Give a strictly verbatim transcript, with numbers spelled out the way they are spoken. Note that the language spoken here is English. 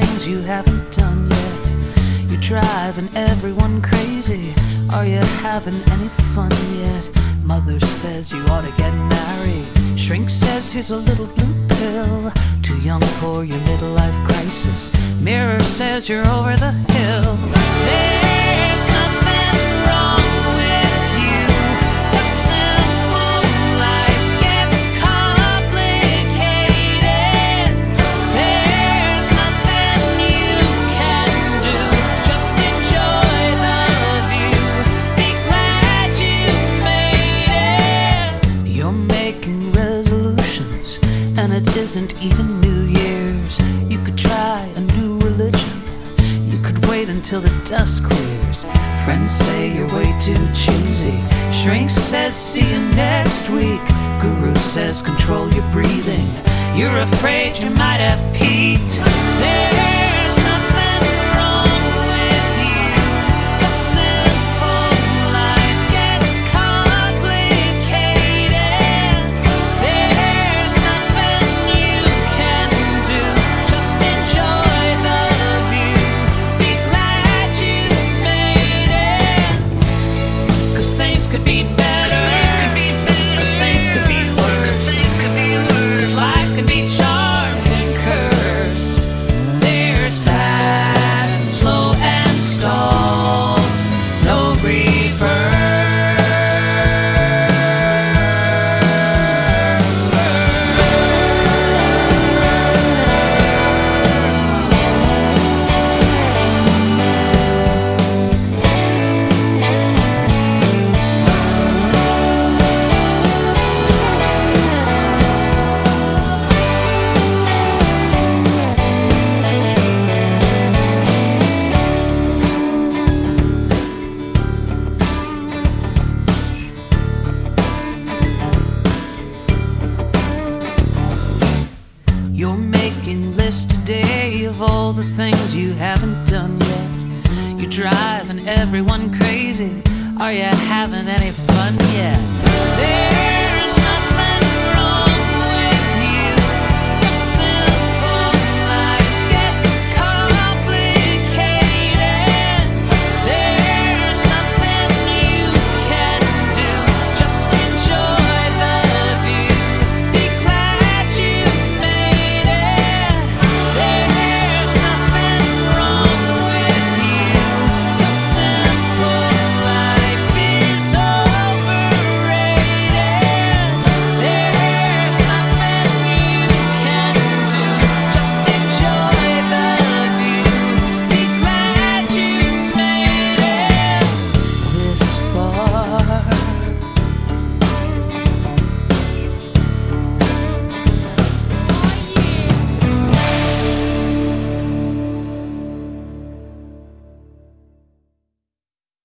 things you haven't done yet. You're driving everyone crazy. Are you having any fun yet? Mother says you ought to get married. Shrink says here's a little blue pill. Too young for your midlife crisis. Mirror says you're over the hill. There's nothing wrong with you. A simple life gets complicated. There's nothing you can do. Just enjoy the view. Be glad you made it. You're making resolutions, and it isn't even New Year's. You could try a new religion. You could wait until the dust clears. Friends say you're way too choosy. Shrink says see you next week. Guru says control your breathing. You're afraid you might have peaked. There's nothing wrong with you. A simple life gets complicated. There's nothing you can do. Just enjoy the view. Be glad you made it. 'Cause things could be better. 'Cause things could be worse. 'Cause life can be charmed and cursed. There's fast, slow, and stalled. No You're making lists today of all the things you haven't done yet. You're driving everyone crazy. Are you having any fun yet? There